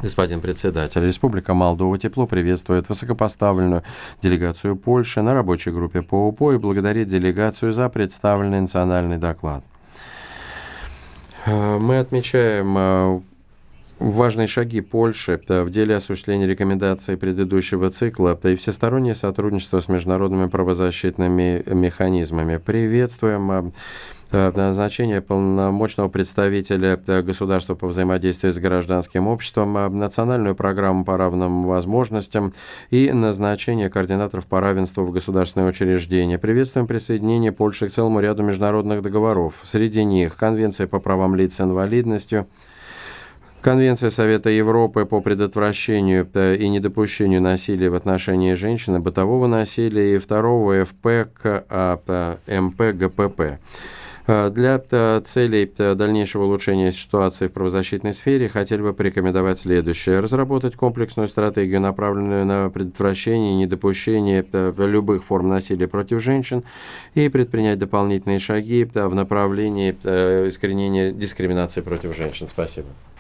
Господин председатель, Республика Молдова тепло приветствует высокопоставленную делегацию Польши на рабочей группе по УПО и благодарит делегацию за представленный национальный доклад. Мы отмечаем важные шаги Польши в деле осуществления рекомендаций предыдущего цикла и всестороннее сотрудничество с международными правозащитными механизмами. Приветствуем назначение полномочного представителя государства по взаимодействию с гражданским обществом, национальную программу по равным возможностям и назначение координаторов по равенству в государственные учреждения. Приветствуем присоединение Польши к целому ряду международных договоров. Среди них Конвенция по правам лиц с инвалидностью, Конвенция Совета Европы по предотвращению и недопущению насилия в отношении женщин, бытового насилия и второго ФП к МП ГПП. Для целей дальнейшего улучшения ситуации в правозащитной сфере хотели бы порекомендовать следующее. Разработать комплексную стратегию, направленную на предотвращение и недопущение любых форм насилия против женщин и предпринять дополнительные шаги в направлении искоренения дискриминации против женщин. Спасибо.